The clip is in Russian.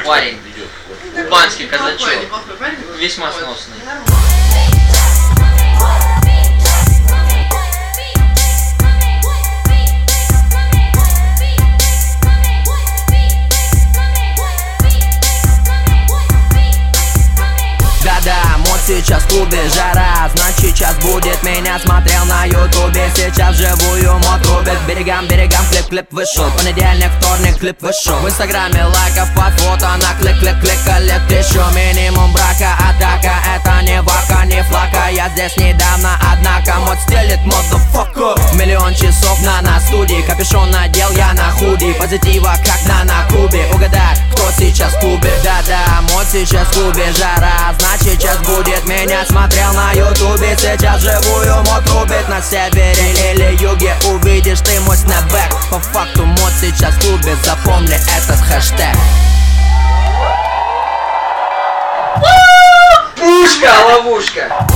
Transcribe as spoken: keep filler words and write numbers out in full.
парень. Кубанский казачок. Весьма сносный. Да-да, мод сейчас в клубе жара, значит сейчас будет меня смотрел на ютубе. Сейчас живую мод рубит, берегам, берегам, клип-клип вышел. Понедельник, вторник, клип вышел. В инстаграме лайков под фото на клик-клик-клик, коллект еще. Минимум брака, атака, это не вака, не флака. Я здесь недавно, однако мод стелит, motherfucker. Миллион часов на на студии, капюшон надел я на худи. Позитива, как на на кубе, угадай, кто сейчас в клубе. Да-да, мод сейчас в клубе жара, значит сейчас будет меня смотрел на ютубе. Сейчас живую мод рубит на севере или юге. Увидишь ты мой снэпбэк. По факту мод сейчас в клубе, запомни этот хэштег. Пушка, ловушка.